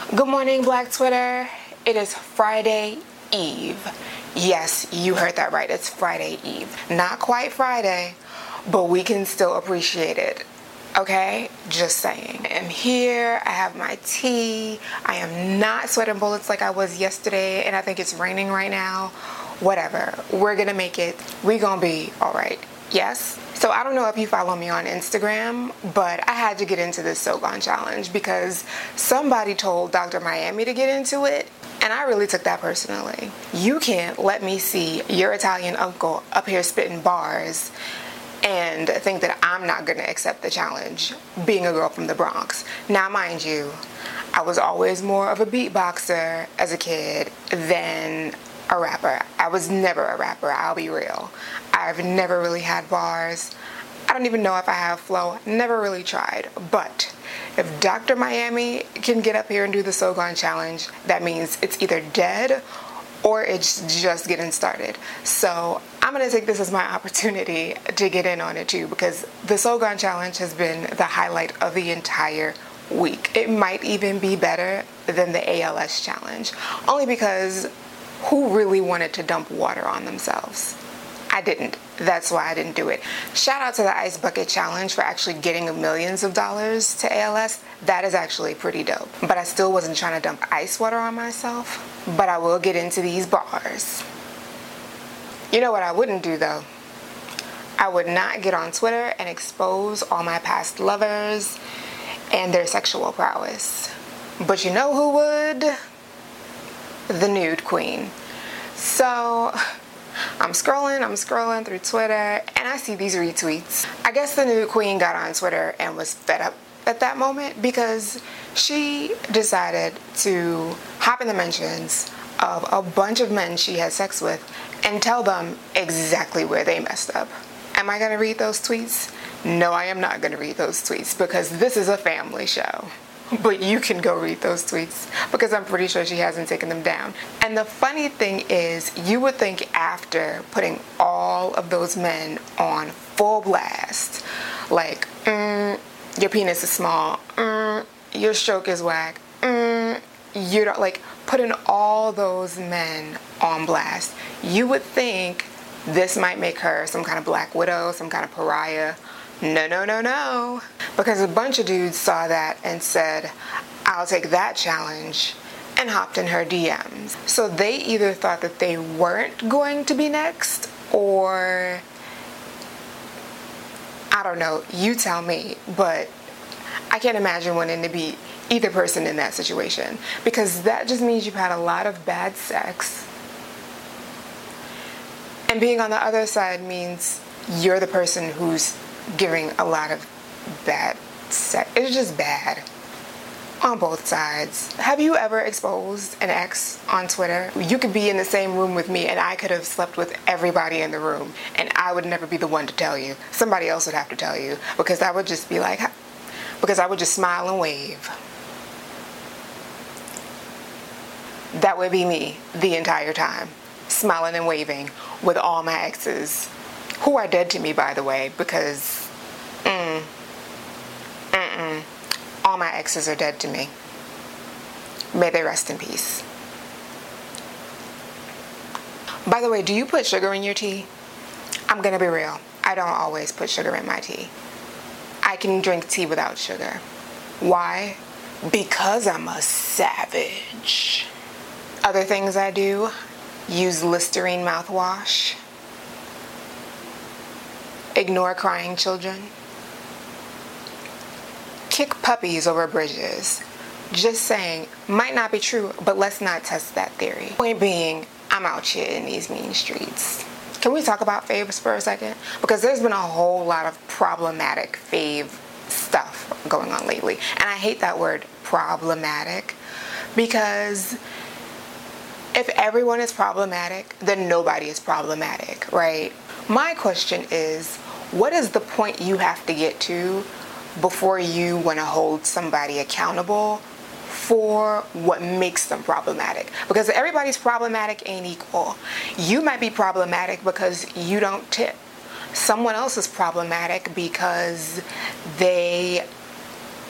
Good morning, Black Twitter. It is Friday Eve. Yes, you heard that right. It's Friday Eve. Not quite Friday, but we can still appreciate it. Okay? Just saying. I am here. I have my tea. I am not sweating bullets like I was yesterday, and I think it's raining right now. Whatever. We're gonna make it. We're gonna be all right. Yes? So I don't know if you follow me on Instagram, but I had to get into this Sogan challenge because somebody told Dr. Miami to get into it, and I really took that personally. You can't let me see your Italian uncle up here spitting bars and think that I'm not going to accept the challenge, being a girl from the Bronx. Now, mind you, I was always more of a beatboxer as a kid than a rapper. I was never a rapper, I'll be real. I've never really had bars. I don't even know if I have flow. Never really tried. But if Dr. Miami can get up here and do the Sogan challenge, that means it's either dead or it's just getting started. So I'm going to take this as my opportunity to get in on it too, because the Sogan challenge has been the highlight of the entire week. It might even be better than the ALS challenge, only because who really wanted to dump water on themselves? I didn't. That's why I didn't do it. Shout out to the Ice Bucket Challenge for actually getting millions of dollars to ALS. That is actually pretty dope. But I still wasn't trying to dump ice water on myself. But I will get into these bars. You know what I wouldn't do though? I would not get on Twitter and expose all my past lovers and their sexual prowess. But you know who would? The nude queen. So I'm scrolling through Twitter, and I see these retweets. I guess the nude queen got on Twitter and was fed up at that moment because she decided to hop in the mentions of a bunch of men she had sex with and tell them exactly where they messed up. Am I going to read those tweets? No, I am not going to read those tweets because this is a family show. But you can go read those tweets because I'm pretty sure she hasn't taken them down. And the funny thing is, you would think after putting all of those men on full blast, like, your penis is small, your stroke is whack, you don't, like, putting all those men on blast, you would think this might make her some kind of black widow, some kind of pariah. No. Because a bunch of dudes saw that and said, I'll take that challenge, and hopped in her DMs. So they either thought that they weren't going to be next, or I don't know, you tell me, but I can't imagine wanting to be either person in that situation, because that just means you've had a lot of bad sex. And being on the other side means you're the person who's giving a lot of bad sex. It's just bad on both sides. Have you ever exposed an ex on Twitter? You could be in the same room with me and I could have slept with everybody in the room and I would never be the one to tell you. Somebody else would have to tell you, because I would just be like, because I would just smile and wave. That would be me the entire time, smiling and waving with all my exes, who are dead to me, by the way, because all my exes are dead to me. May they rest in peace. By the way, do you put sugar in your tea? I'm gonna be real. I don't always put sugar in my tea. I can drink tea without sugar. Why? Because I'm a savage. Other things I do: use Listerine mouthwash, ignore crying children, kick puppies over bridges. Just saying, might not be true, but let's not test that theory. Point being, I'm out here in these mean streets. Can we talk about faves for a second? Because there's been a whole lot of problematic fave stuff going on lately. And I hate that word, problematic, because if everyone is problematic, then nobody is problematic, right? My question is, what is the point you have to get to before you want to hold somebody accountable for what makes them problematic? Because everybody's problematic ain't equal. You might be problematic because you don't tip. Someone else is problematic because they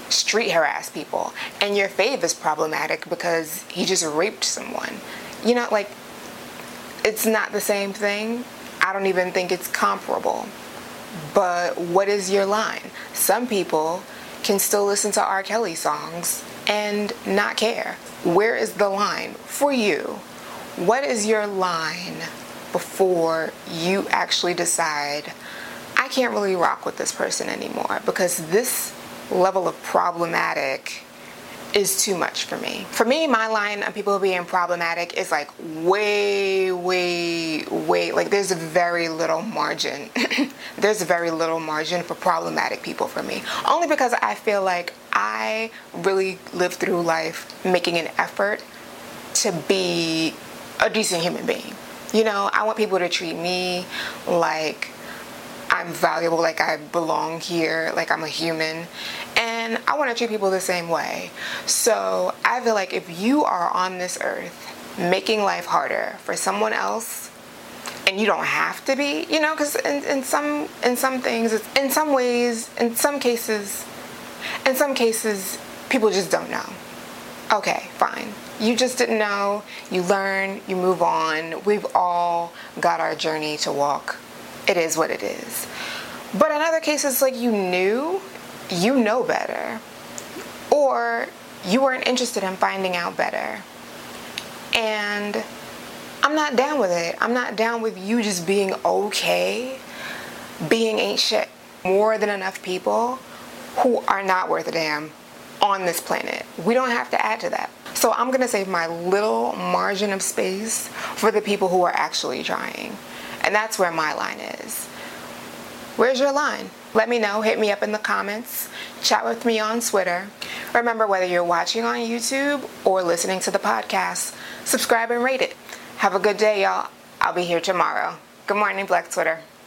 street harass people, and your fave is problematic because he just raped someone. You know, like, it's not the same thing. I don't even think it's comparable. But what is your line? Some people can still listen to R. Kelly songs and not care. Where is the line for you? What is your line before you actually decide, I can't really rock with this person anymore because this level of problematic is too much for me. For me, my line on people being problematic is like way, like there's very little margin. There's very little margin for problematic people for me. Only because I feel like I really live through life making an effort to be a decent human being. You know, I want people to treat me like I'm valuable, like I belong here, like I'm a human, and I want to treat people the same way. So I feel like if you are on this earth making life harder for someone else, and you don't have to be, you know, because in some things, in some ways, in some cases, people just don't know. Okay, fine. You just didn't know. You learn, you move on. We've all got our journey to walk. It is what it is. But in other cases, like you know better. Or you weren't interested in finding out better. And I'm not down with it. I'm not down with you just being okay. Being ain't shit. More than enough people who are not worth a damn on this planet. We don't have to add to that. So I'm going to save my little margin of space for the people who are actually trying. And that's where my line is. Where's your line? Let me know. Hit me up in the comments. Chat with me on Twitter. Remember, whether you're watching on YouTube or listening to the podcast, subscribe and rate it. Have a good day, y'all. I'll be here tomorrow. Good morning, Black Twitter.